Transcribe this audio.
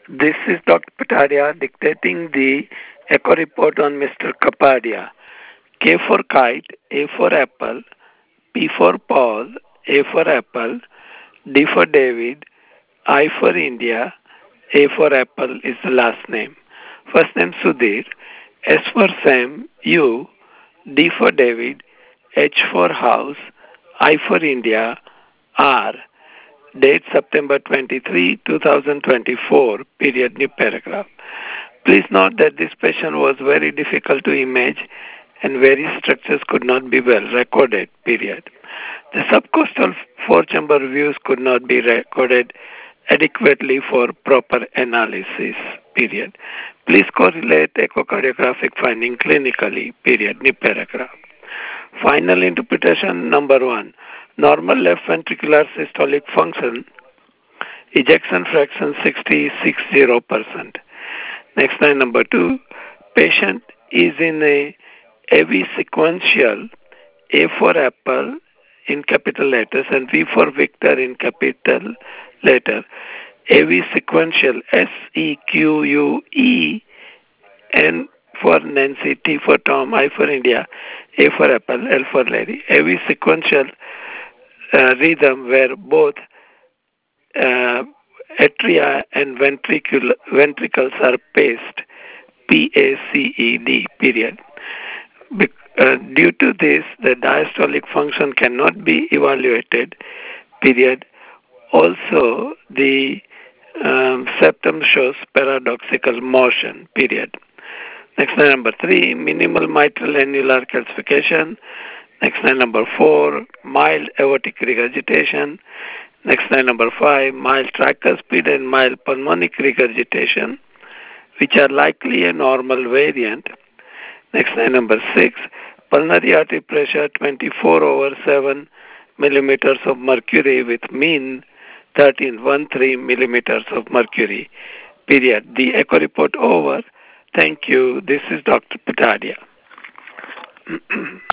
This is Dr. Pataria dictating the echo report on Mr. Kapadia. K for kite, A for apple, P for Paul, A for apple, D for David, I for India, A for apple is the last name. First name Sudhir, S for Sam, U, D for David, H for house, I for India, R. Date September 23, 2024, period, new paragraph. Please note that this patient was very difficult to image and various structures could not be well recorded, period. The subcostal four-chamber views could not be recorded adequately for proper analysis, period. Please correlate echocardiographic finding clinically, period, new paragraph. Final interpretation number one. Normal left ventricular systolic function, ejection fraction 60%. Next line number two. Patient is in a AV sequential, A for apple in capital letters and V for Victor in capital letter. AV sequential SEQUE, N for Nancy, T for Tom, I for India, A for Apple, L for Larry. AV sequential rhythm where both uh, atria and ventricles are paced, PACED, period. Due to this, the diastolic function cannot be evaluated, period. Also, the septum shows paradoxical motion, period. Next line number three, minimal mitral annular calcification. Next line number four, mild aortic regurgitation. Next line number five, mild tricuspid and mild pulmonic regurgitation, which are likely a normal variant. Next line number six, pulmonary artery pressure 24/7 millimeters of mercury with mean 13 millimeters of mercury. Period. The echo report over. Thank you. This is Dr. Patadia.